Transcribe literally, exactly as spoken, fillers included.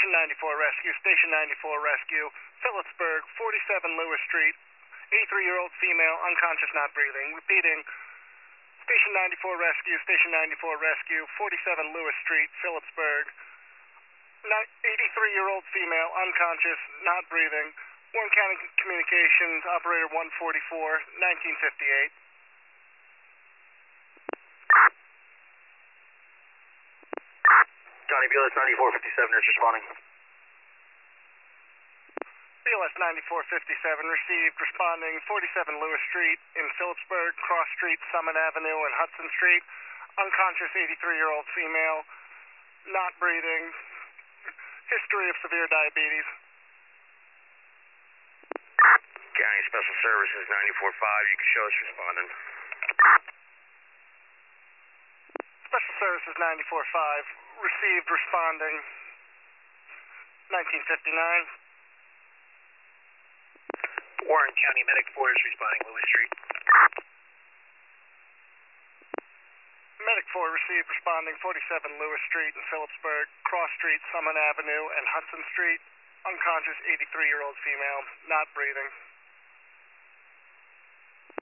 Station ninety-four Rescue, Station ninety-four Rescue, Phillipsburg, forty-seven Lewis Street, eighty-three-year-old female, unconscious, not breathing. Repeating, Station ninety-four Rescue, Station ninety-four Rescue, forty-seven Lewis Street, Phillipsburg, eighty-three-year-old female, unconscious, not breathing. Warren County Communications, Operator one forty-four, nineteen fifty-eight. Johnny B L S ninety-four fifty-seven is responding. B L S ninety-four fifty-seven received, responding forty-seven Lewis Street in Phillipsburg, Cross Street, Summit Avenue, and Hudson Street. Unconscious eighty-three-year-old female, not breathing. History of severe diabetes. County Special Services ninety-four five, you can show us responding. Special Services ninety-four five received, responding nineteen fifty-nine. Warren County Medic four is responding, Lewis Street. Medic four received, responding forty-seven Lewis Street in Phillipsburg, Cross Street, Summit Avenue, and Hudson Street. Unconscious eighty-three-year-old female, not breathing.